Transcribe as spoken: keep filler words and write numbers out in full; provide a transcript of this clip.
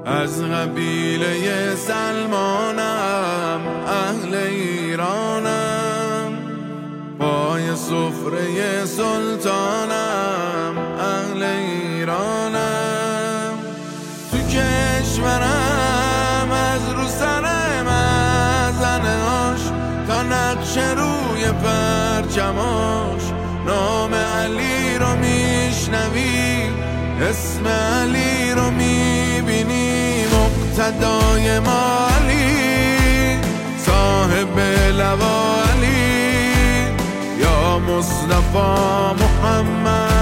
از قبیله سلمانم، اهل ایرانم، پای سفره سلطانم، اهل ایرانم. تو کشورم از رو سر مزنهاش تا نقش روی پرچماش نام علی رو میشنوی، اسم علی رو میبینی، مقتدای ما علی، صاحب لوا علی، یا مصطفی محمد.